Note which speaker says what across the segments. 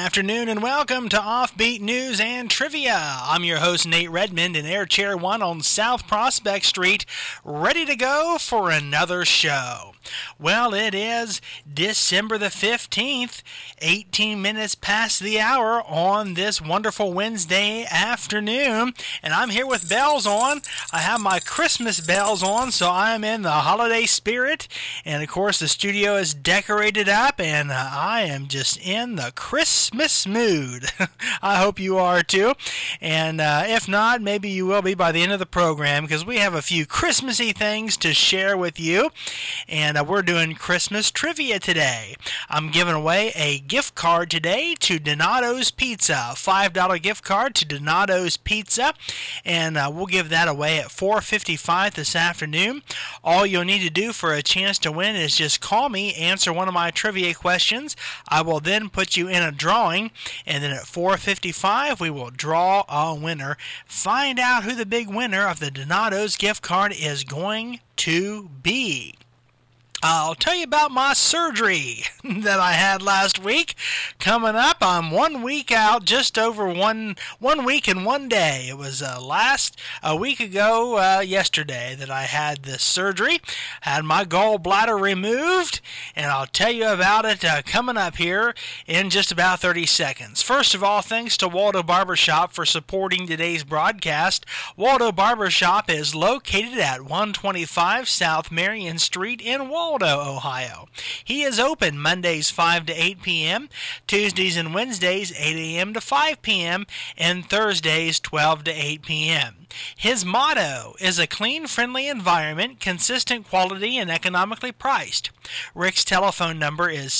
Speaker 1: afternoon and welcome to Offbeat News and Trivia. I'm your host Nate Redmond in Air Chair 1 on South Prospect Street, ready to go for another show. Well, it is December the 15th, 18 minutes past the hour on this wonderful Wednesday afternoon, and I'm here with bells on. I have my Christmas bells on, so I am in the holiday spirit, and of course the studio is decorated up, and I am just in the Christmas mood. I hope you are too, and if not, maybe you will be by the end of the program, because we have a few Christmassy things to share with you, and we're doing Christmas trivia today. I'm giving away a gift card today to Donato's Pizza, a $5 gift card to Donato's Pizza, and we'll give that away at 4:55 this afternoon. All you'll need to do for a chance to win is just call me, answer one of my trivia questions. I will then put you in a drawing, and then at 4:55 we will draw a winner. Find out who the big winner of the Donato's gift card is going to be. I'll tell you about my surgery that I had last week. Coming up, I'm 1 week out, just over one week and 1 day. It was a week ago yesterday that I had this surgery. Had my gallbladder removed, and I'll tell you about it coming up here in just about 30 seconds. First of all, thanks to Waldo Barbershop for supporting today's broadcast. Waldo Barbershop is located at 125 South Marion Street in Waldo, Ohio. He is open Mondays 5 to 8 p.m., Tuesdays and Wednesdays 8 a.m. to 5 p.m., and Thursdays 12 to 8 p.m. His motto is a clean, friendly environment, consistent quality, and economically priced. Rick's telephone number is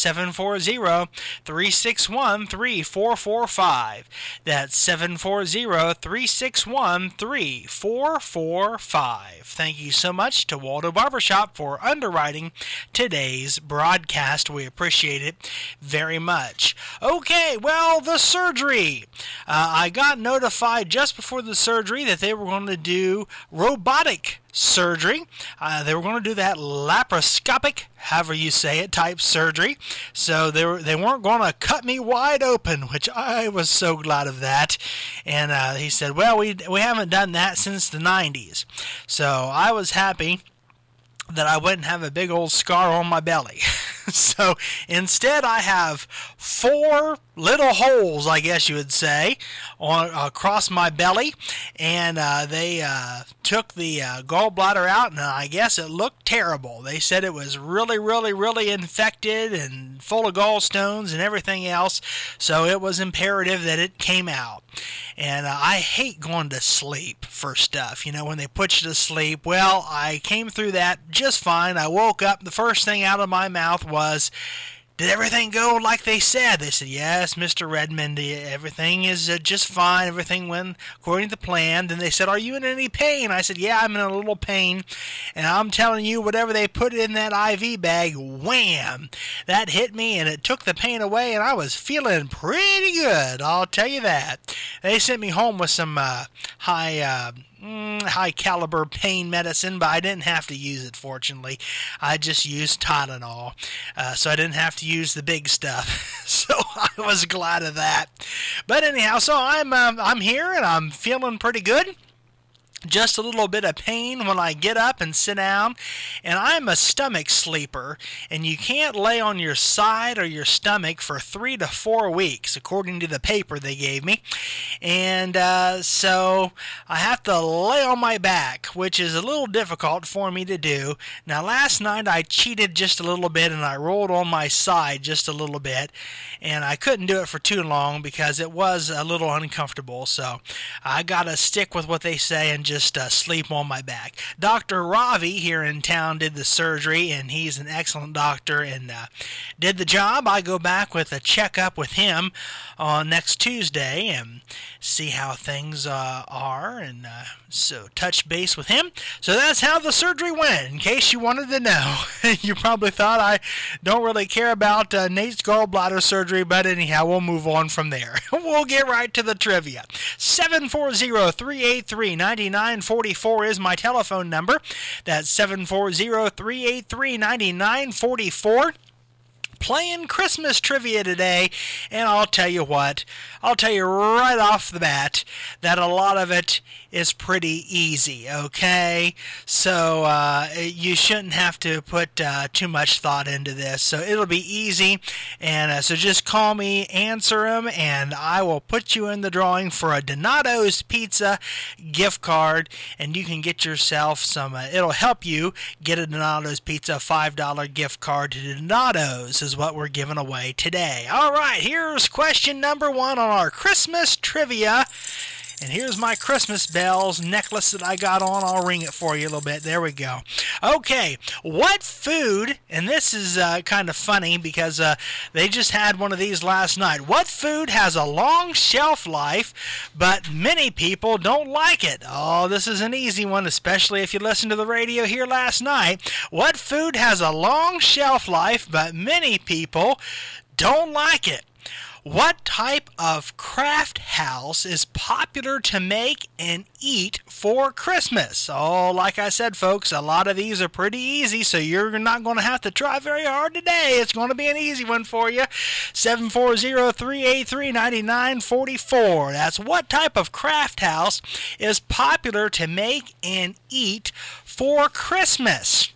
Speaker 1: 740-361-3445. That's 740-361-3445. Thank you so much to Waldo Barbershop for underwriting today's broadcast. We appreciate it very much. Okay, well, the surgery. I got notified just before the surgery that they were going to do robotic surgery. They were going to do that laparoscopic, however you say it, type surgery. So they weren't going to cut me wide open, which I was so glad of that. And he said, well, we haven't done that since the 90s. So I was happy that I wouldn't have a big old scar on my belly. So instead I have 4 little holes, I guess you would say, across my belly, and they took the gallbladder out, and I guess it looked terrible. They said it was really, really, really infected and full of gallstones and everything else, so it was imperative that it came out. And I hate going to sleep for stuff, when they put you to sleep. Well, I came through that just fine. I woke up, the first thing out of my mouth was, did everything go like they said? They said, yes, Mr. Redmond, everything is just fine. Everything went according to plan. Then they said, are you in any pain? I said, yeah, I'm in a little pain. And I'm telling you, whatever they put in that IV bag, wham, that hit me and it took the pain away, and I was feeling pretty good, I'll tell you that. They sent me home with some high caliber pain medicine, but I didn't have to use it, fortunately. I just used Tylenol, so I didn't have to use the big stuff. So I was glad of that. But anyhow, so I'm here and I'm feeling pretty good. Just a little bit of pain when I get up and sit down, and I'm a stomach sleeper, and you can't lay on your side or your stomach for 3 to 4 weeks, according to the paper they gave me, and so I have to lay on my back, which is a little difficult for me to do. Now, last night I cheated just a little bit, and I rolled on my side just a little bit, and I couldn't do it for too long because it was a little uncomfortable, so I gotta stick with what they say and just sleep on my back. Dr. Ravi here in town did the surgery, and he's an excellent doctor and did the job. I go back with a checkup with him on next Tuesday and see how things are, and so touch base with him. So that's how the surgery went, in case you wanted to know. You probably thought I don't really care about Nate's gallbladder surgery, but anyhow, we'll move on from there. We'll get right to the trivia. 740-383-9944 is my telephone number. That's 740-383-9944. playing Christmas trivia today, and I'll tell you what, I'll tell you right off the bat that a lot of it is pretty easy, okay? So you shouldn't have to put too much thought into this, so it'll be easy, and so just call me, answer them, and I will put you in the drawing for a Donato's Pizza gift card, and you can get yourself some, it'll help you get a Donato's Pizza $5 gift card to Donato's is what we're giving away today. All right, here's question number 1 on our Christmas trivia. And here's my Christmas bells necklace that I got on. I'll ring it for you a little bit. There we go. Okay, what food, and this is kind of funny because they just had one of these last night. What food has a long shelf life, but many people don't like it? Oh, this is an easy one, especially if you listened to the radio here last night. What food has a long shelf life, but many people don't like it? What type of craft house is popular to make and eat for Christmas? Oh, like I said, folks, a lot of these are pretty easy, so you're not going to have to try very hard today. It's going to be an easy one for you. 740-383-9944. That's what type of craft house is popular to make and eat for Christmas.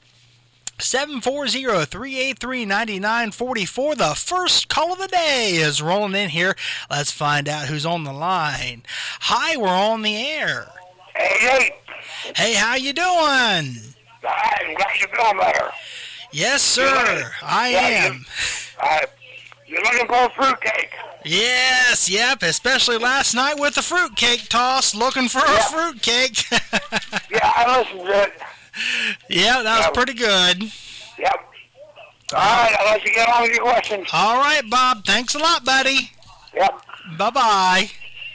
Speaker 1: 740-383-9944. The first call of the day is rolling in here. Let's find out who's on the line. Hi, we're on the air.
Speaker 2: Hey.
Speaker 1: Hey, how you doing?
Speaker 2: I'm glad you're feeling better.
Speaker 1: Yes, sir. I am.
Speaker 2: You're looking for a fruitcake.
Speaker 1: Yes, yep, especially last night with the fruitcake toss, looking for a fruitcake.
Speaker 2: Yeah, I listened to it.
Speaker 1: Yeah, that was pretty good.
Speaker 2: Yep. All right, I'll let you get on with your questions.
Speaker 1: All right, Bob. Thanks a lot, buddy.
Speaker 2: Yep.
Speaker 1: Bye-bye.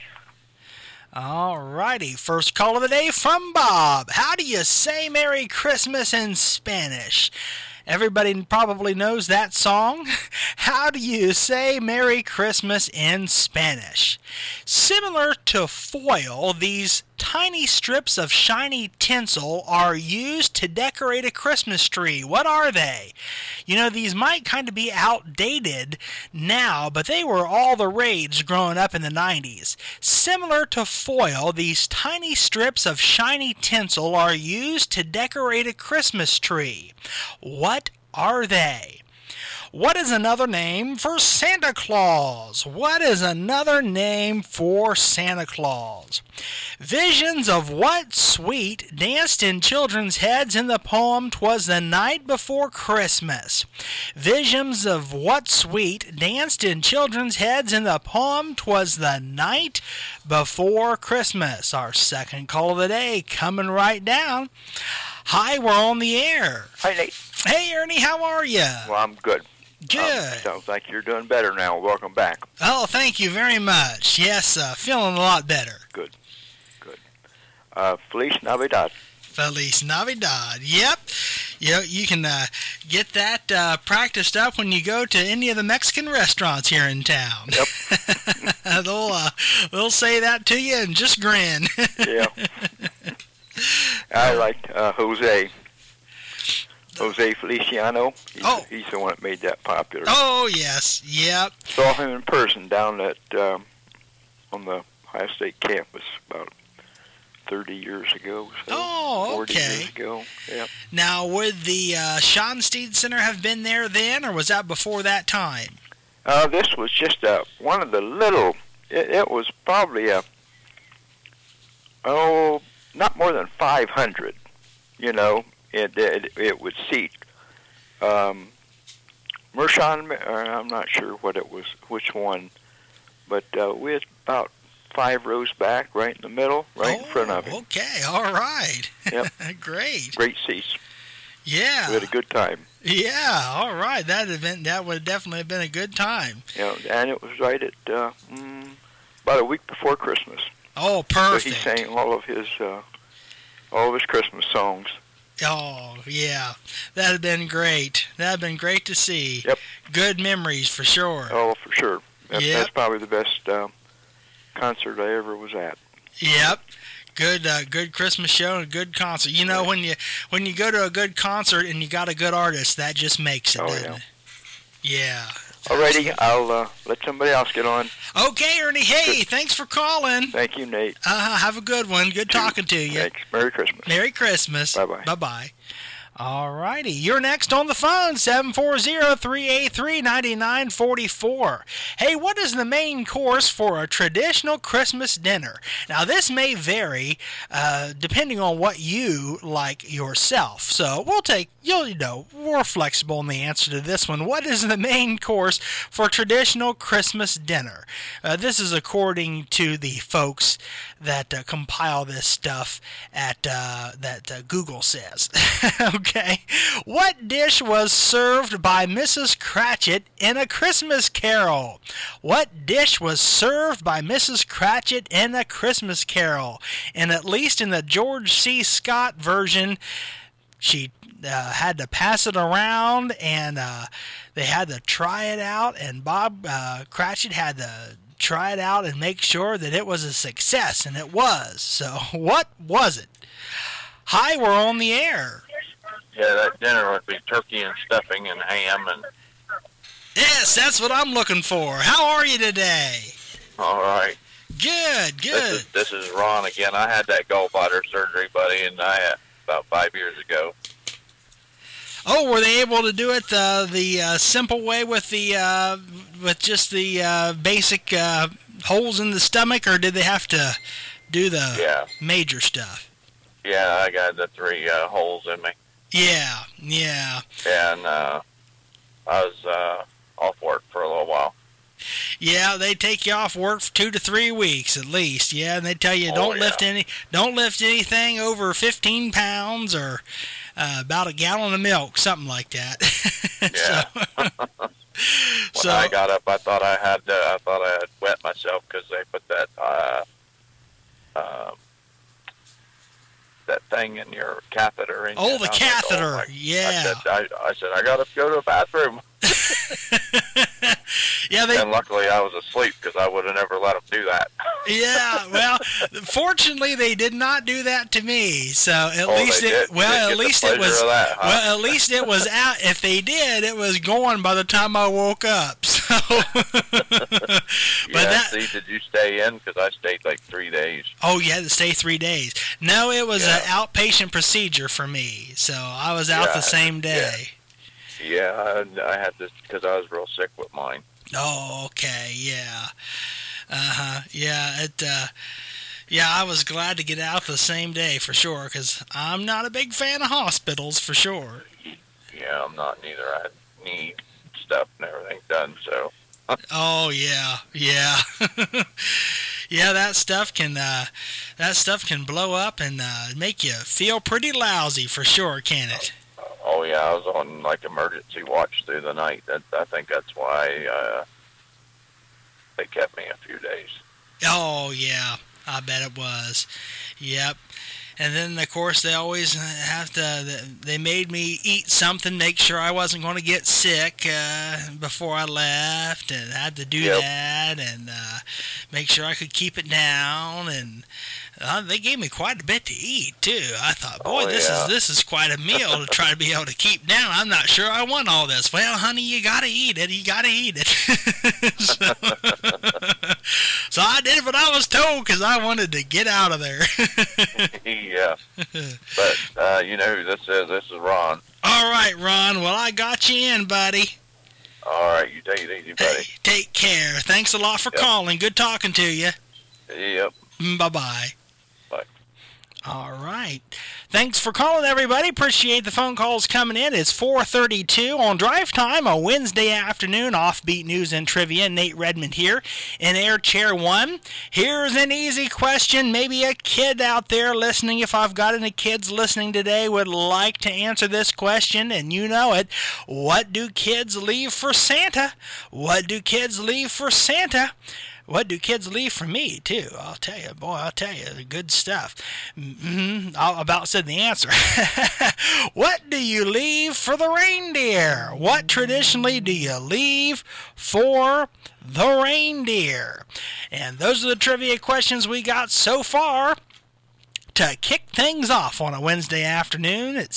Speaker 1: All righty. First call of the day from Bob. How do you say Merry Christmas in Spanish? Everybody probably knows that song. How do you say Merry Christmas in Spanish? Similar to foil, these tiny strips of shiny tinsel are used to decorate a Christmas tree. What are they? You know, these might kind of be outdated now, but they were all the rage growing up in the 90s. Similar to foil, these tiny strips of shiny tinsel are used to decorate a Christmas tree. What are they? What is another name for Santa Claus? What is another name for Santa Claus? Visions of what sweet danced in children's heads in the poem "'Twas the Night Before Christmas"? Visions of what sweet danced in children's heads in the poem "'Twas the Night Before Christmas"? Our second call of the day coming right down. Hi, we're on the air.
Speaker 3: Hi, Nate.
Speaker 1: Hey, Ernie, how are you?
Speaker 3: Well, I'm good.
Speaker 1: Good.
Speaker 3: Sounds like you're doing better now. Welcome back.
Speaker 1: Oh, thank you very much. Yes, feeling a lot better.
Speaker 3: Good. Feliz Navidad.
Speaker 1: Feliz Navidad. Yep. You can get that practiced up when you go to any of the Mexican restaurants here in town.
Speaker 3: Yep.
Speaker 1: They'll say that to you and just grin.
Speaker 3: Yeah. I liked Jose Feliciano. He's the one that made that popular.
Speaker 1: Oh, yes. Yep.
Speaker 3: Saw him in person down at on the Ohio State campus about 30 years ago. So 40 years ago. Yep.
Speaker 1: Now, would the Schottenstein Center have been there then, or was that before that time?
Speaker 3: This was just one of the little... It was probably not more than 500, you know. It would seat Mershon, I'm not sure which one, but we had about 5 rows back, right in the middle, in front of him.
Speaker 1: Okay, all right.
Speaker 3: Yep.
Speaker 1: Great.
Speaker 3: Great seats.
Speaker 1: Yeah.
Speaker 3: We had a good time.
Speaker 1: Yeah, all right. That would definitely have been a good time.
Speaker 3: Yeah, and it was right at about a week before Christmas.
Speaker 1: Oh, perfect.
Speaker 3: So he sang all of his Christmas songs.
Speaker 1: Oh, yeah. That had been great. That had been great to see.
Speaker 3: Yep.
Speaker 1: Good memories, for sure.
Speaker 3: Oh, for sure. That's probably the best concert I ever was at.
Speaker 1: Yep. Good Christmas show and a good concert. You know, when you go to a good concert and you got a good artist, that just makes it, doesn't it? Yeah.
Speaker 3: Alrighty, I'll let somebody else get on.
Speaker 1: Okay, Ernie. Hey, thanks for calling.
Speaker 3: Thank you, Nate.
Speaker 1: Have a good one. Good talking to you.
Speaker 3: Thanks. Merry Christmas.
Speaker 1: Merry Christmas.
Speaker 3: Bye-bye.
Speaker 1: Bye-bye. All righty. You're next on the phone, 740-383-9944. Hey, what is the main course for a traditional Christmas dinner? Now, this may vary depending on what you like yourself. So we'll take, we're flexible in the answer to this one. What is the main course for traditional Christmas dinner? This is according to the folks that compile this stuff at that Google says. Okay. What dish was served by Mrs. Cratchit in A Christmas Carol? What dish was served by Mrs. Cratchit in A Christmas Carol? And at least in the George C. Scott version, she had to pass it around, and they had to try it out, and Bob Cratchit had to try it out and make sure that it was a success, and it was. So what was it? Hi, we're on the air.
Speaker 4: Yeah, that dinner would be turkey and stuffing and ham and...
Speaker 1: Yes, that's what I'm looking for. How are you today?
Speaker 4: All right.
Speaker 1: Good.
Speaker 4: This is Ron again. I had that gallbladder surgery, buddy, and I had about 5 years ago.
Speaker 1: Oh, were they able to do it the simple way with just the basic holes in the stomach, or did they have to do the major stuff?
Speaker 4: Yeah, I got the 3 holes in me.
Speaker 1: Yeah.
Speaker 4: And I was off work for a little while.
Speaker 1: Yeah, they take you off work for 2 to 3 weeks at least. Yeah, and they tell you don't lift anything over 15 pounds or about a gallon of milk, something like that.
Speaker 4: Yeah. When I got up, I thought I had wet myself because they put that that thing in your catheter. In
Speaker 1: the catheter.
Speaker 4: Like,
Speaker 1: yeah.
Speaker 4: I said, I got to go to the bathroom.
Speaker 1: Yeah,
Speaker 4: and luckily I was asleep because I would have never let them do that.
Speaker 1: Yeah, well, fortunately they did not do that to me. So at least it was out. If they did, it was gone by the time I woke up. So,
Speaker 4: did you stay in? Because I stayed like 3 days.
Speaker 1: Oh, you had to stay 3 days. No, it was an outpatient procedure for me, so I was out the same day.
Speaker 4: Yeah, I had this because I was real sick with mine.
Speaker 1: Oh, okay, yeah. Yeah, I was glad to get out the same day for sure, because I'm not a big fan of hospitals for sure.
Speaker 4: Yeah, I'm not neither. I need stuff and everything done, so.
Speaker 1: Oh, yeah. Yeah, that stuff can blow up and make you feel pretty lousy for sure, can it?
Speaker 4: Oh, yeah, I was on, like, emergency watch through the night. I think that's why they kept me a few days.
Speaker 1: Oh, yeah, I bet it was. Yep. And then, of course, they always they made me eat something, make sure I wasn't going to get sick before I left, and I had to do that, and make sure I could keep it down, and they gave me quite a bit to eat, too. I thought, boy, this is quite a meal to try to be able to keep down. I'm not sure I want all this. Well, honey, you got to eat it. So I did what I was told because I wanted to get out of there.
Speaker 4: Yeah. But you know who this is. This is Ron.
Speaker 1: All right, Ron. Well, I got you in, buddy.
Speaker 4: All right. You take it easy, buddy.
Speaker 1: Hey, take care. Thanks a lot for calling. Good talking to you.
Speaker 4: Yep.
Speaker 1: Bye-bye.
Speaker 4: Bye.
Speaker 1: All right. Thanks for calling, everybody. Appreciate the phone calls coming in. It's 4:32 on Drive Time, a Wednesday afternoon. Offbeat news and trivia. Nate Redmond here in Air Chair 1. Here's an easy question. Maybe a kid out there listening, if I've got any kids listening today, would like to answer this question, and you know it. What do kids leave for Santa? What do kids leave for Santa? What do kids leave for me, too? I'll tell you, good stuff. I about said the answer. What do you leave for the reindeer? What traditionally do you leave for the reindeer? And those are the trivia questions we got so far to kick things off on a Wednesday afternoon at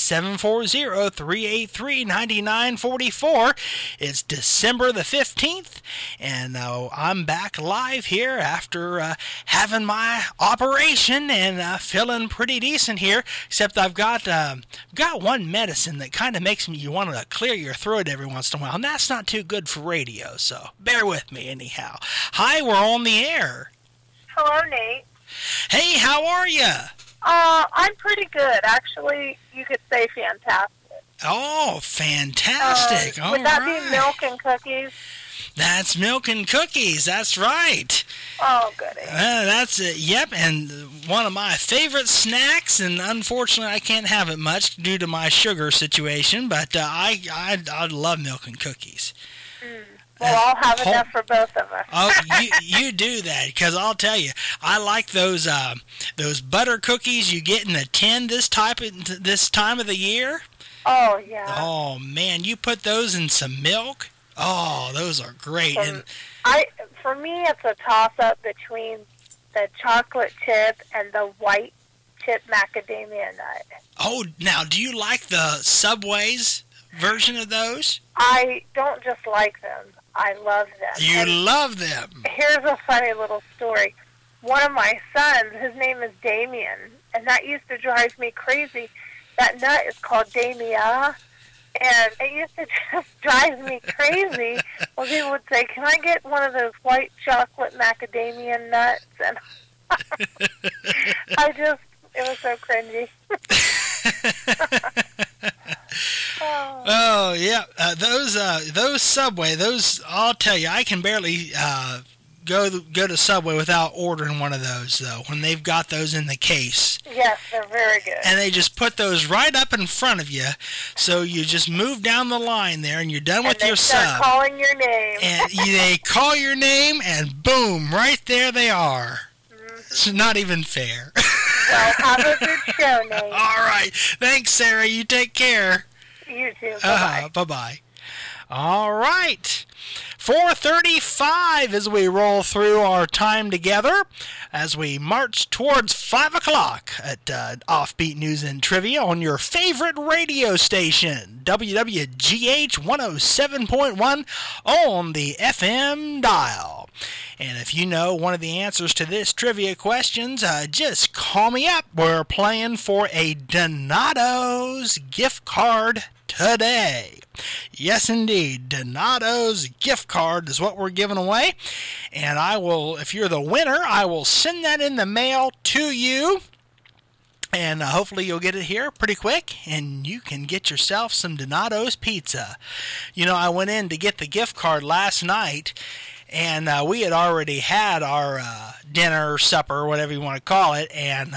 Speaker 1: 740-383-9944. It's December the 15th, and I'm back live here after having my operation and feeling pretty decent here, except I've got one medicine that kind of makes you want to clear your throat every once in a while, and that's not too good for radio, so bear with me anyhow. Hi, we're on the air.
Speaker 5: Hello, Nate.
Speaker 1: Hey, how are you?
Speaker 5: I'm pretty good. Actually, you could say fantastic.
Speaker 1: Oh, fantastic.
Speaker 5: Would that be milk and cookies?
Speaker 1: That's milk and cookies. That's right.
Speaker 5: Oh, goody.
Speaker 1: That's it. Yep, and one of my favorite snacks, and unfortunately I can't have it much due to my sugar situation, but I love milk and cookies.
Speaker 5: Well, I'll have enough for both of us.
Speaker 1: Oh, you do that, because I'll tell you, I like those butter cookies you get in a tin this time of the year.
Speaker 5: Oh, yeah.
Speaker 1: Oh, man, you put those in some milk. Oh, those are great.
Speaker 5: For me, it's a toss-up between the chocolate chip and the white chip macadamia nut.
Speaker 1: Oh, now, do you like the Subway's version of those?
Speaker 5: I don't just like them. I love them.
Speaker 1: You love them.
Speaker 5: Here's a funny little story. One of my sons, his name is Damien, and that used to drive me crazy. That nut is called Damia, and it used to just drive me crazy when people would say, "Can I get one of those white chocolate macadamia nuts?" And it was so cringy.
Speaker 1: Oh yeah, those Subway, I'll tell you, I can barely go to Subway without ordering one of those though. When they've got those in the case.
Speaker 5: Yes, they're very good.
Speaker 1: And they just put those right up in front of you, so you just move down the line there, and you're done with your sub.
Speaker 5: And they start calling your name.
Speaker 1: And they call your name, and boom, right there they are. Mm-hmm. It's not even fair.
Speaker 5: Well, have a good show, Nate.
Speaker 1: All right. Thanks, Sarah. You take care.
Speaker 5: You too. Bye-bye.
Speaker 1: Bye-bye. All right. 4:35 as we roll through our time together, as we march towards 5 o'clock at Offbeat News and Trivia on your favorite radio station, WWGH 107.1 on the FM dial. And if you know one of the answers to this trivia questions, just call me up. We're playing for a Donato's gift card today. Yes, indeed. Donato's gift card is what we're giving away. And I will, if you're the winner, I will send that in the mail to you. And hopefully you'll get it here pretty quick, and you can get yourself some Donato's pizza. You know, I went in to get the gift card last night, and we had already had our dinner, supper, whatever you want to call it, and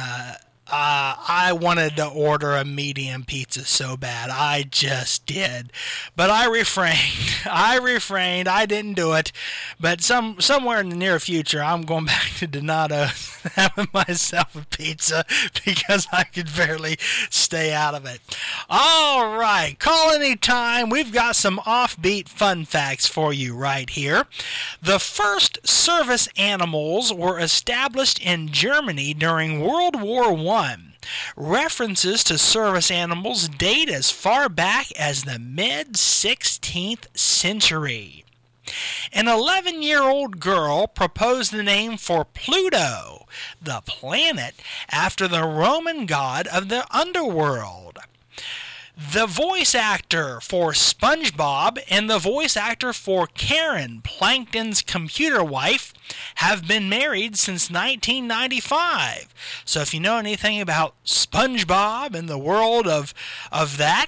Speaker 1: I wanted to order a medium pizza so bad. I just did. But I refrained. I didn't do it. But somewhere in the near future, I'm going back to Donato's having myself a pizza because I could barely stay out of it. All right. Call anytime. We've got some offbeat fun facts for you right here. The first service animals were established in Germany during World War I. References to service animals date as far back as the mid-16th century. An 11-year-old girl proposed the name for Pluto, the planet, after the Roman god of the underworld. The voice actor for SpongeBob and the voice actor for Karen, Plankton's computer wife, have been married since 1995. So if you know anything about SpongeBob and the world of that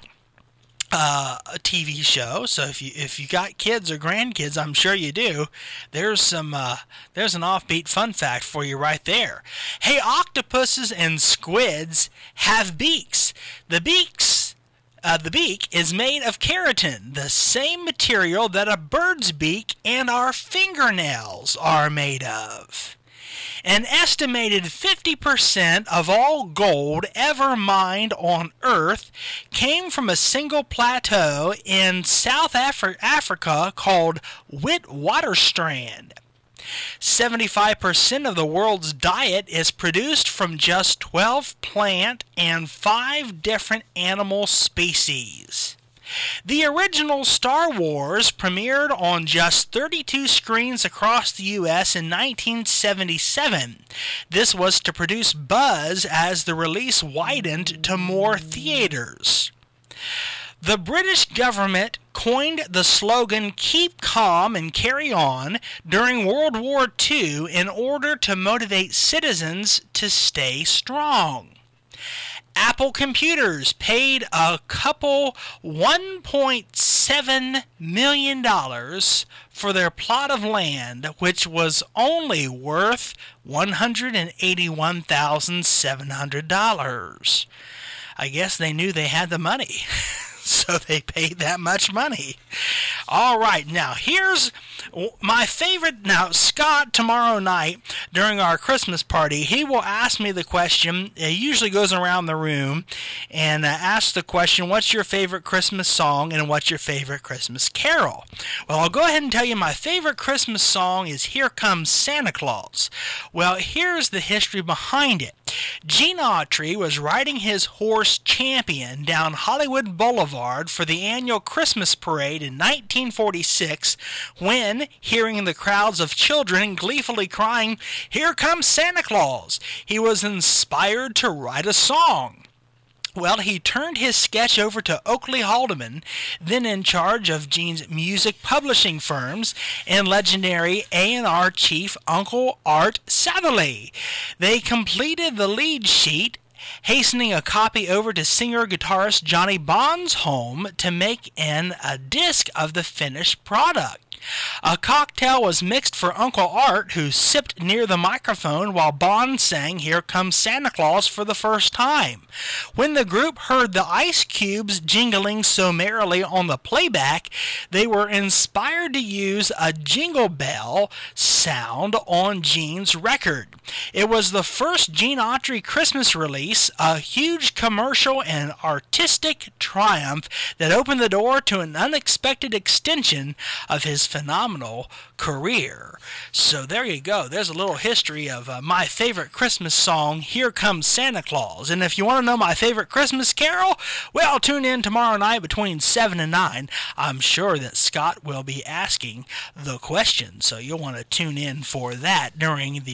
Speaker 1: a TV show, so if you got kids or grandkids, I'm sure you do, there's an offbeat fun fact for you right there. Hey, octopuses and squids have beaks. The beak is made of keratin, the same material that a bird's beak and our fingernails are made of. An estimated 50% of all gold ever mined on Earth came from a single plateau in South Africa called Witwatersrand. 75% of the world's diet is produced from just 12 plant and 5 different animal species. The original Star Wars premiered on just 32 screens across the U.S. in 1977. This was to produce buzz as the release widened to more theaters. The British government coined the slogan "Keep Calm and Carry On" during World War II in order to motivate citizens to stay strong. Apple Computers paid a couple $1.7 million for their plot of land, which was only worth $181,700. I guess they knew they had the money. So they paid that much money. All right, now here's my favorite. Now, Scott, tomorrow night during our Christmas party, he will ask me the question. He usually goes around the room and asks the question, what's your favorite Christmas song and what's your favorite Christmas carol? Well, I'll go ahead and tell you my favorite Christmas song is Here Comes Santa Claus. Well, here's the history behind it. Gene Autry was riding his horse Champion down Hollywood Boulevard for the annual Christmas parade in 1946 when, hearing the crowds of children gleefully crying, "Here comes Santa Claus," he was inspired to write a song. Well, he turned his sketch over to Oakley Haldeman, then in charge of Gene's music publishing firms, and legendary A&R chief Uncle Art Satherley. They completed the lead sheet, hastening a copy over to singer-guitarist Johnny Bond's home to make a disc of the finished product. A cocktail was mixed for Uncle Art, who sipped near the microphone while Bond sang "Here Comes Santa Claus" for the first time. When the group heard the ice cubes jingling so merrily on the playback, they were inspired to use a jingle bell sound on Gene's record. It was the first Gene Autry Christmas release, a huge commercial and artistic triumph that opened the door to an unexpected extension of his phenomenal career. So there you go. There's a little history of my favorite Christmas song, Here Comes Santa Claus. And if you want to know my favorite Christmas carol, well, tune in tomorrow night between 7 and 9. I'm sure that Scott will be asking the question, so you'll want to tune in for that during the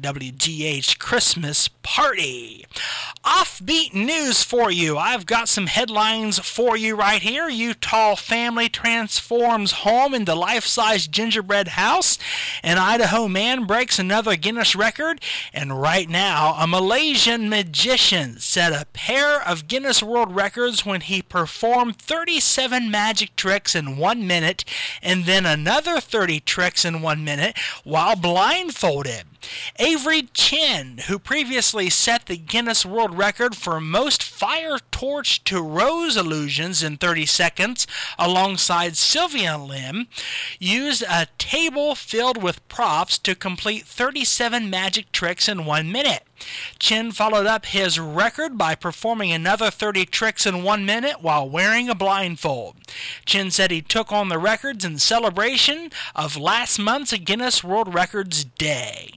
Speaker 1: WWGH Christmas party. Offbeat news for you. I've got some headlines for you right here. Utah family transforms home into life-size gingerbread house. An Idaho man breaks another Guinness record. And right now, a Malaysian magician set a pair of Guinness World Records when he performed 37 magic tricks in 1 minute and then another 30 tricks in 1 minute while blindfolded. Avery Chin, who previously set the Guinness World Record for most fire torch to rose illusions in 30 seconds alongside Sylvia Lim, used a table filled with props to complete 37 magic tricks in 1 minute. Chin followed up his record by performing another 30 tricks in 1 minute while wearing a blindfold. Chin said he took on the records in celebration of last month's Guinness World Records Day.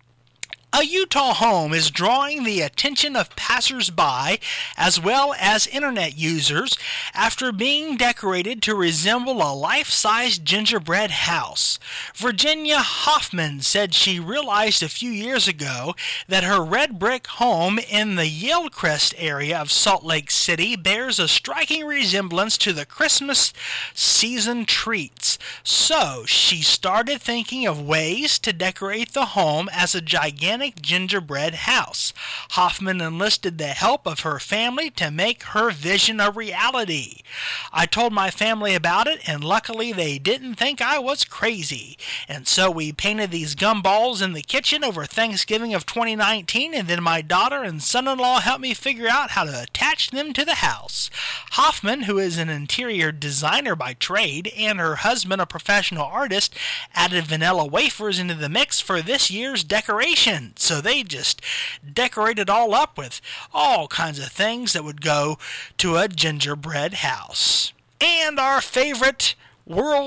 Speaker 1: A Utah home is drawing the attention of passers-by as well as internet users after being decorated to resemble a life-size gingerbread house. Virginia Hoffman said she realized a few years ago that her red brick home in the Yellcrest area of Salt Lake City bears a striking resemblance to the Christmas season treats. So she started thinking of ways to decorate the home as a gigantic gingerbread house. Hoffman enlisted the help of her family to make her vision a reality. "I told my family about it, and luckily they didn't think I was crazy. And so we painted these gumballs in the kitchen over Thanksgiving of 2019, and then my daughter and son-in-law helped me figure out how to attach them to the house." Hoffman, who is an interior designer by trade, and her husband, a professional artist, added vanilla wafers into the mix for this year's decoration. So they just decorated all up with all kinds of things that would go to a gingerbread house. And our favorite world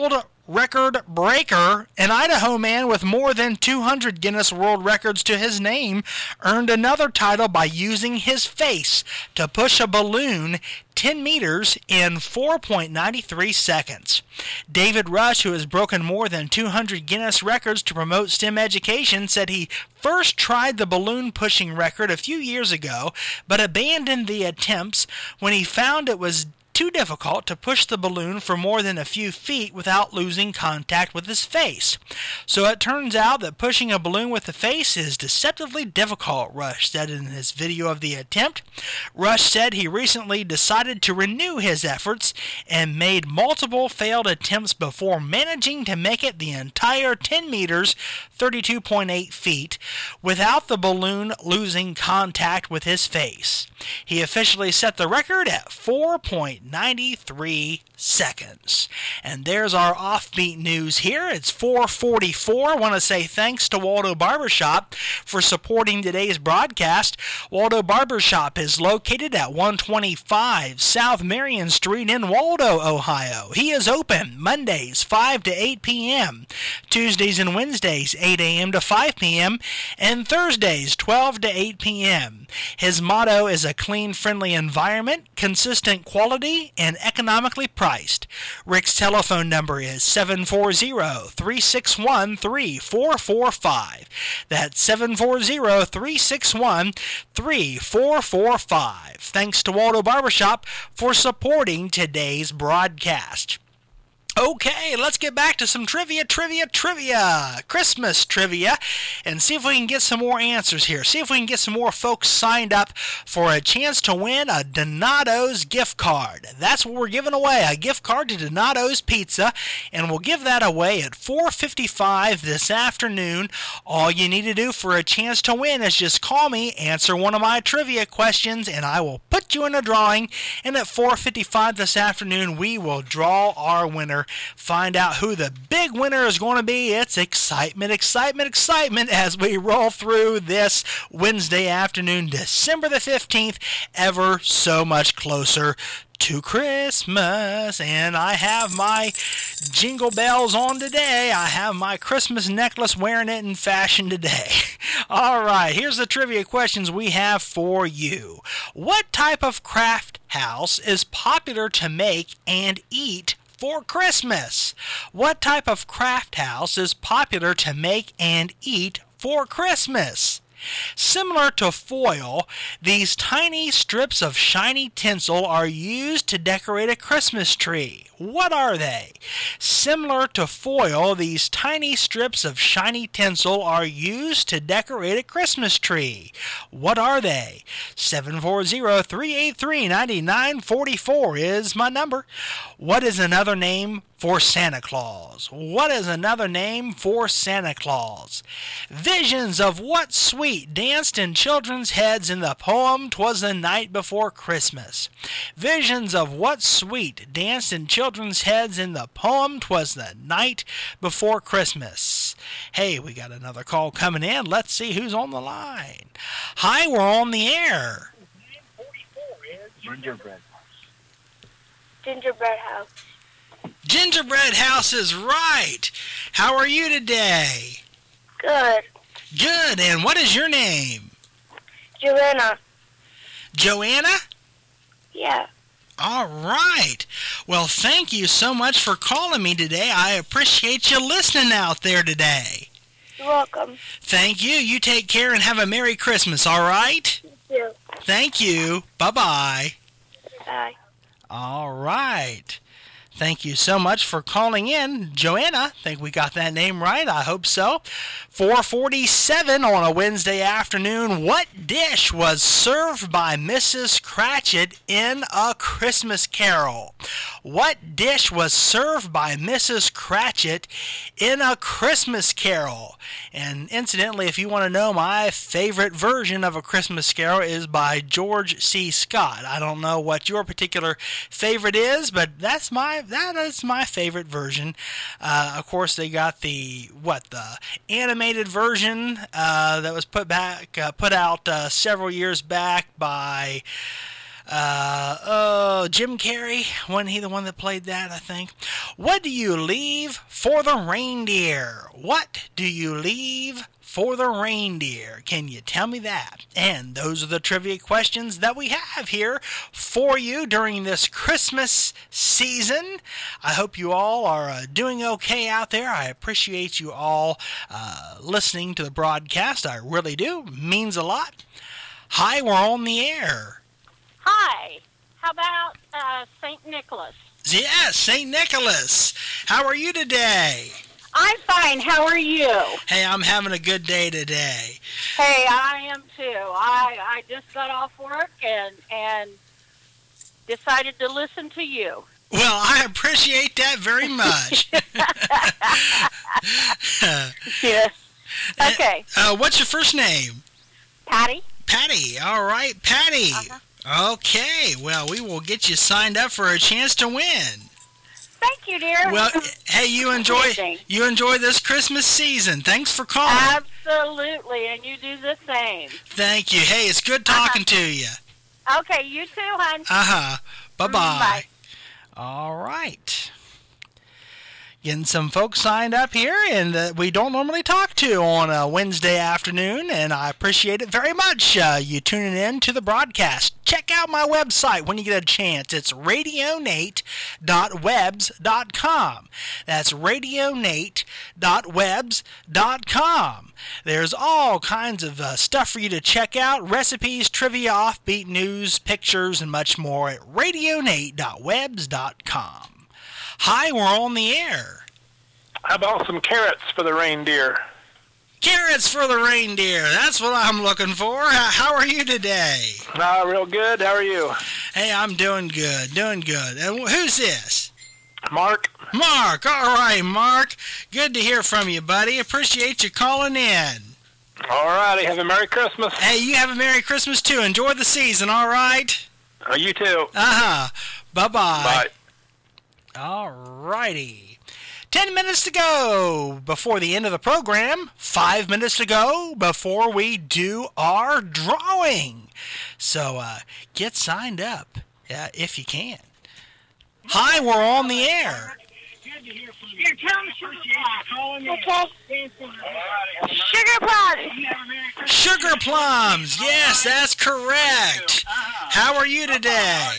Speaker 1: record breaker, an Idaho man with more than 200 Guinness World Records to his name, earned another title by using his face to push a balloon 10 meters in 4.93 seconds. David Rush, who has broken more than 200 Guinness records to promote STEM education, said he first tried the balloon pushing record a few years ago, but abandoned the attempts when he found it was too difficult to push the balloon for more than a few feet without losing contact with his face. So it turns out that pushing a balloon with the face is deceptively difficult, Rush said in his video of the attempt. Rush said he recently decided to renew his efforts and made multiple failed attempts before managing to make it the entire 10 meters, 32.8 feet, without the balloon losing contact with his face. He officially set the record at 4.93 seconds. And there's our offbeat news here. It's 4:44. I want to say thanks to Waldo Barbershop for supporting today's broadcast. Waldo Barbershop is located at 125 South Marion Street in Waldo, Ohio. He is open Mondays 5 to 8 p.m., Tuesdays and Wednesdays 8 a.m. to 5 p.m., and Thursdays 12 to 8 p.m. His motto is a clean, friendly environment, consistent quality, and economically priced. Rick's telephone number is 740-361-3445. That's 740-361-3445. Thanks to Waldo Barbershop for supporting today's broadcast. Okay, let's get back to some trivia, Christmas trivia, and see if we can get some more answers here. See if we can get some more folks signed up for a chance to win a Donato's gift card. That's what we're giving away, a gift card to Donato's Pizza, and we'll give that away at 4:55 this afternoon. All you need to do for a chance to win is just call me, answer one of my trivia questions, and I will put you in a drawing, and at 4:55 this afternoon, we will draw our winner. Find out who the big winner is going to be. It's excitement as we roll through this Wednesday afternoon, December the 15th, ever so much closer to Christmas. And I have my jingle bells on today. I have my Christmas necklace, wearing it in fashion today. All right, here's the trivia questions we have for you. What type of craft house is popular to make and eat for Christmas? What type of craft house is popular to make and eat for Christmas? Similar to foil, these tiny strips of shiny tinsel are used to decorate a Christmas tree. What are they? Similar to foil, these tiny strips of shiny tinsel are used to decorate a Christmas tree. What are they? 740-383-9944 is my number. What is another name for Santa Claus? What is another name for Santa Claus? Visions of what sweet danced in children's heads in the poem "'Twas the Night Before Christmas." Visions of what sweet danced in children's heads in the poem "'Twas the Night Before Christmas." Hey, we got another call coming in. Let's see who's on the line. Hi, we're on the air.
Speaker 2: Gingerbread House.
Speaker 5: Gingerbread House.
Speaker 1: Gingerbread House is right. How are you today?
Speaker 5: Good.
Speaker 1: Good. And what is your name?
Speaker 5: Joanna.
Speaker 1: Joanna?
Speaker 5: Yeah.
Speaker 1: All right. Well, thank you so much for calling me today. I appreciate you listening out there today.
Speaker 5: You're welcome.
Speaker 1: Thank you. You take care and have a Merry Christmas, all right?
Speaker 5: You too.
Speaker 1: Thank you. Bye-bye.
Speaker 5: Bye.
Speaker 1: All right. Thank you so much for calling in, Joanna. Think we got that name right. I hope so. 4:47 on a Wednesday afternoon. What dish was served by Mrs. Cratchit in A Christmas Carol? What dish was served by Mrs. Cratchit in A Christmas Carol? And incidentally, if you want to know, my favorite version of A Christmas Carol is by George C. Scott. I don't know what your particular favorite is, but that is my favorite version. Of course, they got the animated version that was put out several years back by Jim Carrey, wasn't he the one that played that, I think? What do you leave for the reindeer? What do you leave for the reindeer? Can you tell me that? And those are the trivia questions that we have here for you during this Christmas season. I hope you all are doing okay out there. I appreciate you all listening to the broadcast. I really do. It means a lot. Hi, we're on the air.
Speaker 6: Hi. How about St. Nicholas?
Speaker 1: Yes, St. Nicholas. How are you today?
Speaker 6: I'm fine. How are you?
Speaker 1: Hey, I'm having a good day today.
Speaker 6: Hey, I am too. I just got off work and decided to listen to you.
Speaker 1: Well, I appreciate that very much.
Speaker 6: Yes. Okay.
Speaker 1: What's your first name?
Speaker 6: Patty.
Speaker 1: Patty. All right, Patty. Uh-huh. Okay. Well, we will get you signed up for a chance to win.
Speaker 6: Thank you, dear.
Speaker 1: Well, hey, you enjoy this Christmas season. Thanks for calling.
Speaker 6: Absolutely, and you do the same.
Speaker 1: Thank you. Hey, it's good talking to you.
Speaker 6: Okay, you too, hon.
Speaker 1: Uh-huh. Bye-bye.
Speaker 6: Bye.
Speaker 1: All right. Getting some folks signed up here, and we don't normally talk to on a Wednesday afternoon, and I appreciate it very much. You tuning in to the broadcast. Check out my website when you get a chance. It's radionate.webs.com. That's radionate.webs.com. There's all kinds of stuff for you to check out, recipes, trivia, offbeat news, pictures, and much more at radionate.webs.com. Hi, we're on the air.
Speaker 2: How about some carrots for the reindeer?
Speaker 1: Carrots for the reindeer. That's what I'm looking for. How are you today?
Speaker 2: Real good. How are you?
Speaker 1: Hey, I'm doing good. And who's this?
Speaker 2: Mark.
Speaker 1: Mark. All right, Mark. Good to hear from you, buddy. Appreciate you calling in.
Speaker 2: All righty. Have a Merry Christmas.
Speaker 1: Hey, you have a Merry Christmas, too. Enjoy the season, all right?
Speaker 2: You too.
Speaker 1: Uh-huh. Bye-bye.
Speaker 2: Bye.
Speaker 1: All righty. 10 minutes to go before the end of the program. 5 minutes to go before we do our drawing. So get signed up if you can. Hi, we're on the air.
Speaker 5: Okay. Sugar plums.
Speaker 1: Sugar plums. Yes, that's correct. How are you today?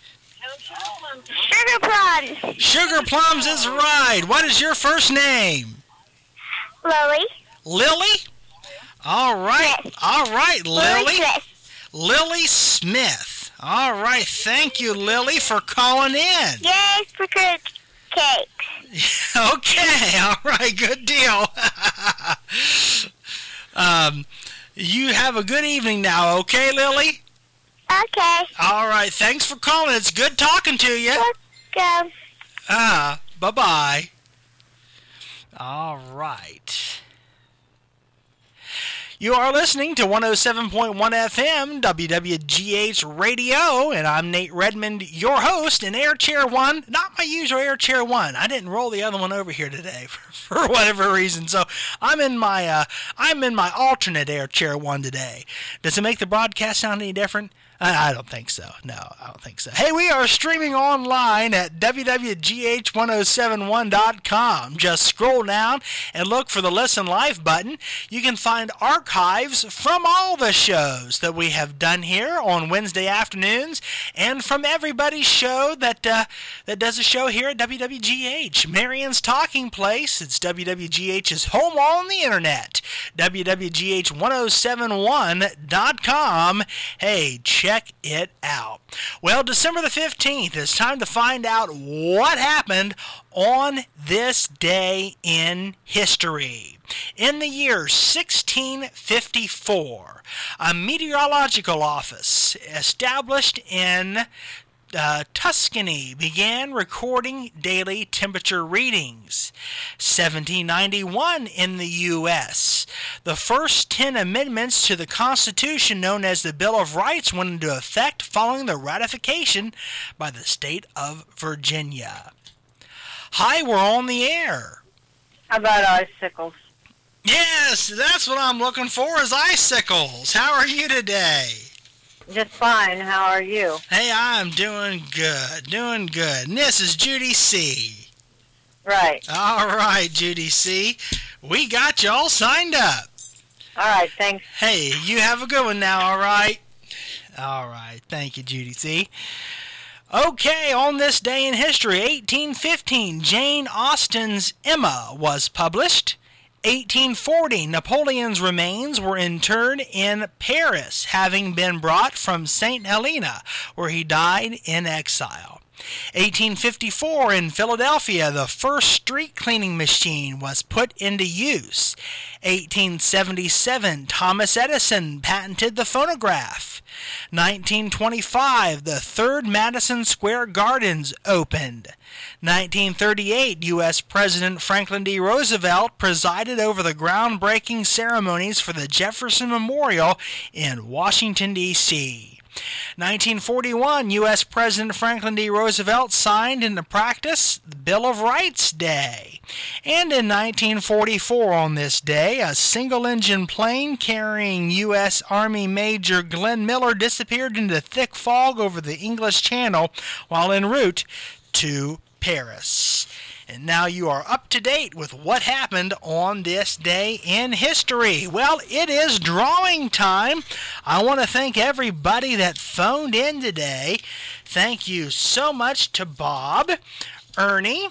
Speaker 5: Sugar plums.
Speaker 1: Sugar plums is right. What is your first name?
Speaker 5: Lily.
Speaker 1: Lily? All right.
Speaker 5: Yes.
Speaker 1: All right, Lily.
Speaker 5: Smith.
Speaker 1: Lily Smith. All right. Thank you, Lily, for calling in.
Speaker 5: Yay for cakes.
Speaker 1: Okay. All right. Good deal. You have a good evening now, okay, Lily?
Speaker 5: Okay.
Speaker 1: All right. Thanks for calling. It's good talking to you.
Speaker 5: Welcome.
Speaker 1: Bye-bye. All right. You are listening to 107.1 FM, WWGH Radio, and I'm Nate Redmond, your host in Air Chair 1. Not my usual Air Chair 1. I didn't roll the other one over here today for whatever reason, so I'm in my alternate Air Chair 1 today. Does it make the broadcast sound any different? I don't think so. No, I don't think so. Hey, we are streaming online at www.gh1071.com. Just scroll down and look for the Listen Live button. You can find archives from all the shows that we have done here on Wednesday afternoons and from everybody's show that does a show here at WWGH. Marion's Talking Place. It's WWGH's home on the internet. WWGH1071.com. Hey, check it out. Well, December the 15th, it's time to find out what happened on this day in history. In the year 1654, a meteorological office established in Tuscany began recording daily temperature readings. 1791 in the U.S., the first 10 amendments to the Constitution known as the Bill of Rights went into effect following the ratification by the state of Virginia. Hi, we're on the air.
Speaker 6: How about icicles?
Speaker 1: Yes, that's what I'm looking for is icicles. How are you today?
Speaker 7: Just fine. How are you?
Speaker 1: Hey, I'm doing good. And this is Judy C.
Speaker 7: Right.
Speaker 1: All right, Judy C. We got you all signed up.
Speaker 7: All right, thanks.
Speaker 1: Hey, you have a good one now, all right? All right. Thank you, Judy C. Okay, on this day in history, 1815, Jane Austen's Emma was published. 1840, Napoleon's remains were interred in Paris, having been brought from St. Helena, where he died in exile. 1854, in Philadelphia, the first street cleaning machine was put into use. 1877, Thomas Edison patented the phonograph. 1925, the third Madison Square Gardens opened. 1938, U.S. President Franklin D. Roosevelt presided over the groundbreaking ceremonies for the Jefferson Memorial in Washington, D.C. 1941, U.S. President Franklin D. Roosevelt signed into practice the Bill of Rights Day. And in 1944, on this day, a single-engine plane carrying U.S. Army Major Glenn Miller disappeared into thick fog over the English Channel while en route to Paris. And now you are up to date with what happened on this day in history. Well, it is drawing time. I want to thank everybody that phoned in today. Thank you so much to Bob, Ernie.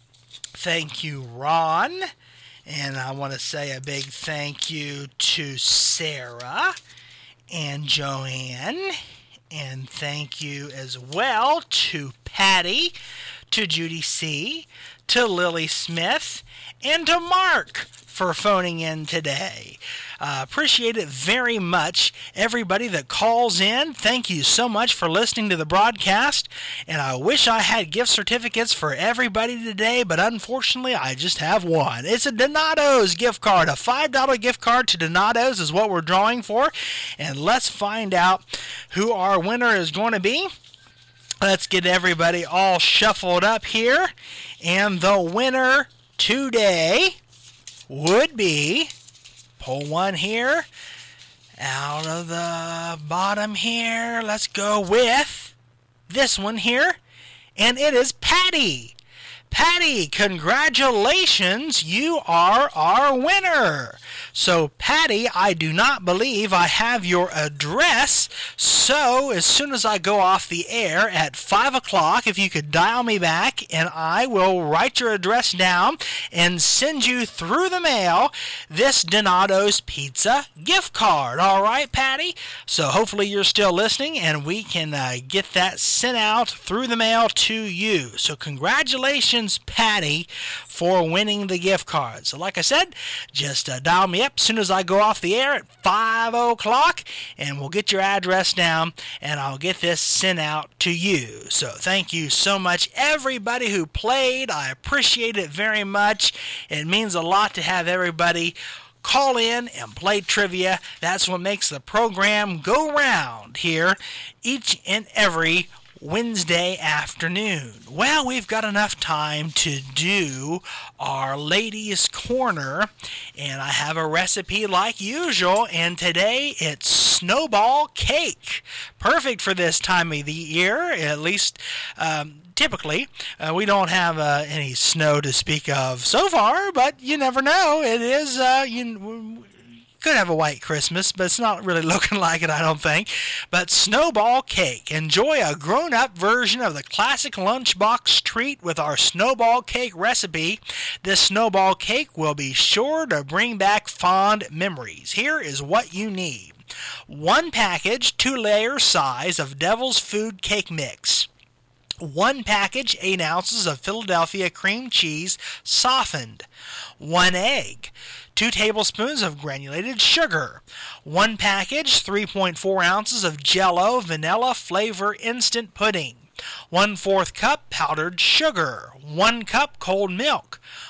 Speaker 1: Thank you, Ron. And I want to say a big thank you to Sarah and Joanne. And thank you as well to Patty, to Judy C., to Lily Smith, and to Mark for phoning in today. Appreciate it very much. Everybody that calls in, thank you so much for listening to the broadcast. And I wish I had gift certificates for everybody today, but unfortunately I just have one. It's a Donato's gift card. A $5 gift card to Donato's is what we're drawing for. And let's find out who our winner is going to be. Let's get everybody all shuffled up here. And the winner today would be, pull one here, out of the bottom here. Let's go with this one here. And it is Patty. Patty, congratulations, you are our winner. So, Patty, I do not believe I have your address, so as soon as I go off the air at 5 o'clock, if you could dial me back, and I will write your address down and send you through the mail this Donato's Pizza gift card. All right, Patty? So, hopefully you're still listening, and we can get that sent out through the mail to you. So, congratulations, Patty, for winning the gift card. So like I said, just dial me up as soon as I go off the air at 5 o'clock, and we'll get your address down, and I'll get this sent out to you. So thank you so much, everybody who played. I appreciate it very much. It means a lot to have everybody call in and play trivia. That's what makes the program go round here each and every Wednesday afternoon. Well, we've got enough time to do our Ladies' Corner, and I have a recipe like usual, and today it's snowball cake. Perfect for this time of the year, at least typically. We don't have any snow to speak of so far, but you never know. It is, could have a white Christmas, but it's not really looking like it, I don't think. But snowball cake. Enjoy a grown-up version of the classic lunchbox treat with our snowball cake recipe. This snowball cake will be sure to bring back fond memories. Here is what you need. 1 package, 2-layer size of Devil's Food cake mix. 1 package, 8 ounces of Philadelphia cream cheese, softened. 1 egg. 2 tablespoons of granulated sugar. 1 package, 3.4 ounces of Jell-O vanilla flavor instant pudding. 1/4 cup powdered sugar. 1 cup cold milk.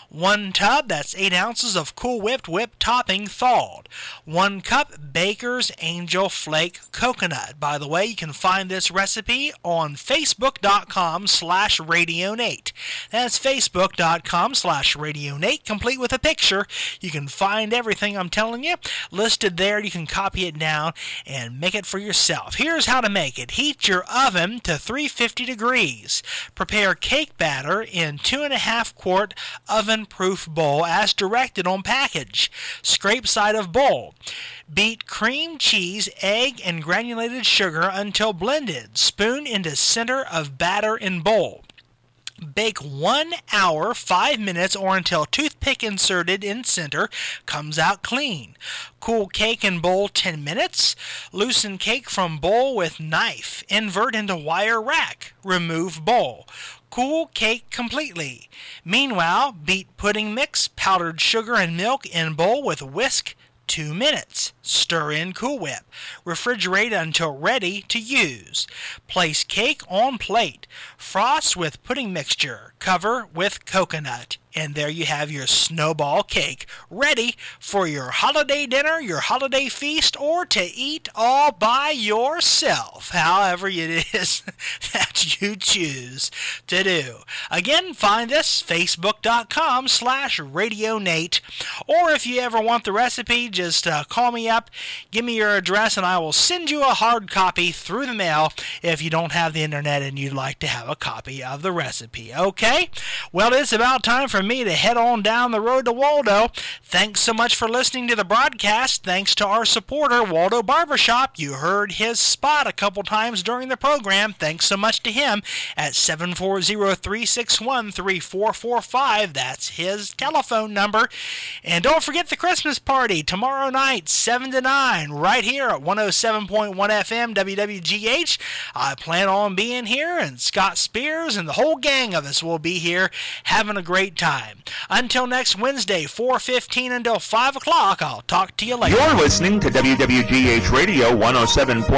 Speaker 1: 1 tub, that's 8 ounces of Cool Whip topping thawed. 1 cup Baker's Angel Flake coconut. By the way, you can find this recipe on facebook.com/radionate. That's facebook.com/radionate, complete with a picture. You can find everything I'm telling you listed there. You can copy it down and make it for yourself. Here's how to make it. Heat your oven to 350 degrees. Prepare cake batter in 2.5 quart oven-proof bowl as directed on package. Scrape side of bowl. Beat cream, cheese, egg, and granulated sugar until blended. Spoon into center of batter in bowl. Bake 1 hour, 5 minutes, or until toothpick inserted in center comes out clean. Cool cake in bowl 10 minutes. Loosen cake from bowl with knife. Invert into wire rack. Remove bowl. Cool cake completely. Meanwhile, beat pudding mix, powdered sugar, and milk in bowl with whisk 2 minutes. Stir in Cool Whip. Refrigerate until ready to use. Place cake on plate. Frost with pudding mixture. Cover with coconut. And there you have your snowball cake, ready for your holiday dinner, your holiday feast, or to eat all by yourself, however it is that you choose to do. Again, find us facebook.com/radionate, or if you ever want the recipe, just call me up, give me your address, and I will send you a hard copy through the mail if you don't have the internet and you'd like to have a copy of the recipe. Okay? Well, it's about time for me to head on down the road to Waldo. Thanks so much for listening to the broadcast. Thanks to our supporter, Waldo Barbershop. You heard his spot a couple times during the program. Thanks so much to him at 740-361-3445. That's his telephone number. And don't forget the Christmas party tomorrow night, 7 to 9, right here at 107.1 FM WWGH. I plan on being here, and Scott Spears and the whole gang of us will be here having a great time. Until next Wednesday, 4:15 until 5 o'clock, I'll talk to you later.
Speaker 8: You're listening to WWGH Radio 107.1